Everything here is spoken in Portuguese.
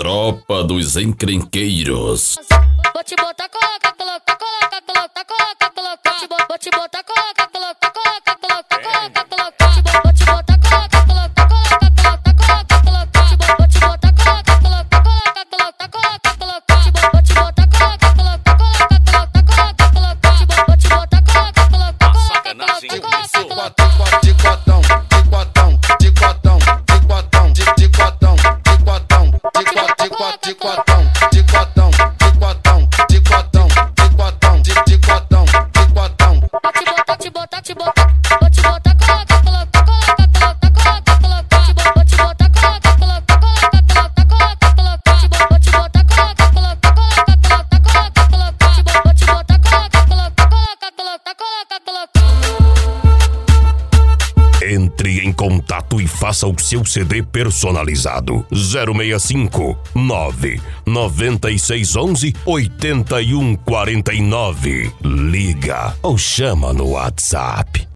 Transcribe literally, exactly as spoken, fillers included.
tropa dos encrenqueiros. Vou te botar coloca, coloca, coloca, coloca, coloca, coloca. Vou te botar coloca, coloca, coloca, coloca, coloca, coloca. Vou te botar coloca, coloca, coloca, coloca, coloca, coloca. Vou te botar coloca, coloca, coloca, coloca, coloca, coloca. Vou te botar coloca, coloca, coloca, coloca, coloca, coloca. Vou te botar coloca, coloca, coloca, coloca, coloca. De cotão, de cotão, de cotão, de cotão, de de cotão, de cotão, de cotão, de cotão, de cotão, de cotão, de cotão, de cotão, de de cotão, de cotão. Vou te botar, te botar, te botar. Vou te botar coloca, coloca, coloca, coloca, coloca, coloca. Vou te botar coloca, coloca, coloca, coloca, coloca, coloca. Vou te botar coloca, coloca, coloca, coloca, coloca, coloca. Vou te botar coloca, coloca, coloca, coloca, coloca, coloca. Entre em contato e faça o seu C D personalizado. zero seis cinco, nove nove seis um um, oito um quatro nove. Liga ou chama no WhatsApp.